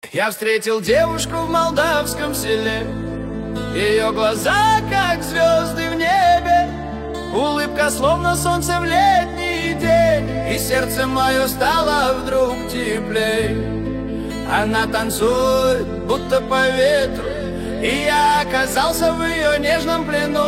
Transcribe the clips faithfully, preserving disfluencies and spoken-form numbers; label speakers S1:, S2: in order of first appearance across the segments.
S1: Я встретил девушку в молдавском селе. Ее глаза, как звезды в небе, улыбка, словно солнце в летний день, и сердце мое стало вдруг теплей. Она танцует, будто по ветру, и я оказался в ее нежном плену.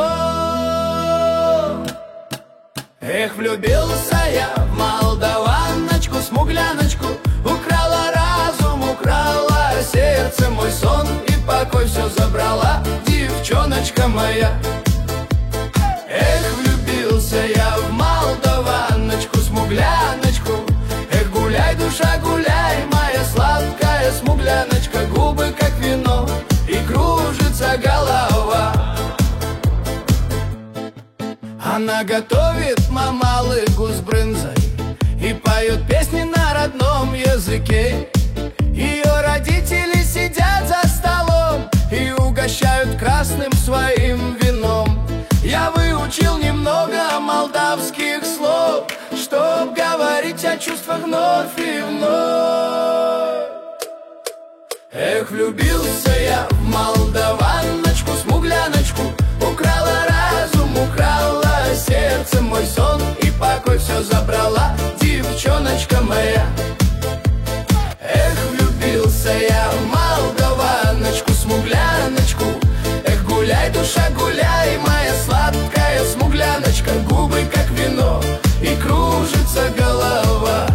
S1: Эх, влюбился я в молдаваночку, смугляночку, украла разум, украла сердце, мой сон и покой все забрала девчоночка моя. Эх, влюбился я в молдаваночку, смугляночку. Эх, гуляй, душа, гуляй, моя сладкая смугляночка, губы как вино и кружится голова. Она готовит мамалыгу с брынзой и поет песни на родном языке. Ее родители сидят за столом и угощают красным своим вином. Я выучил немного молдавских слов, чтоб говорить о чувствах вновь и вновь. Эх, влюбился я в молдаваночку, смугляночку, украла разум, украла сердце, мой сон и покой все забрала девчоночка моя. Эх, влюбился я в молдаваночку, смугляночку. Эх, гуляй, душа, гуляй, моя сладкая смугляночка, губы как вино и кружится голова.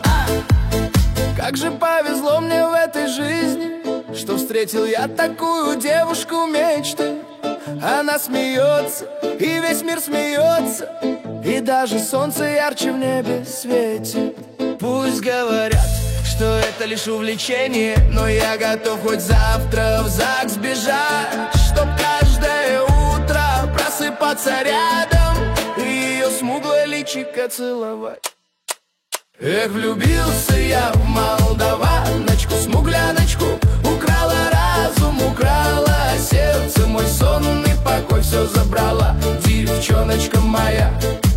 S1: Как же повезло мне в этой жизни, что встретил я такую девушку мечты. Она смеется, и весь мир смеется, и даже солнце ярче в небе светит. Пусть говорят, что это лишь увлечение, но я готов хоть завтра в ЗАГС бежать, чтоб каждое утро просыпаться рядом и ее смуглое личико целовать. Эх, влюбился я в молдаваночку, смугляночку, украла разум, украла сердце, мой сон и покой все забрала девчоночка моя.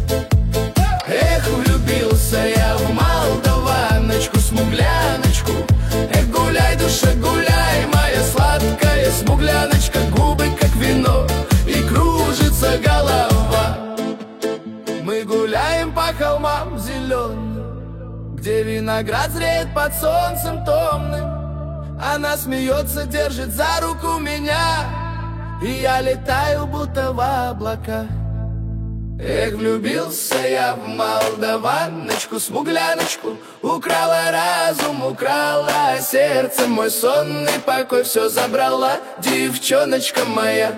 S1: Эх, влюбился я в молдаваночку, смугляночку. Эх, гуляй, душа, гуляй, моя сладкая смугляночка, губы как вино и кружится голова. Мы гуляем по холмам зеленым, где виноград зреет под солнцем томным. Она смеется, держит за руку меня, и я летаю, будто в облаках. Эх, влюбился я в молдаваночку, смугляночку, украла разум, украла сердце, мой сон и покой все забрала девчоночка моя.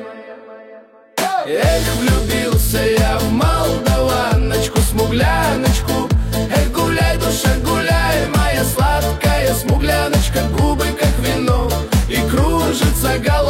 S1: Эх, влюбился я в молдаваночку, смугляночку. Эх, гуляй, душа, гуляй, моя сладкая смугляночка, губы как вино и кружится голова.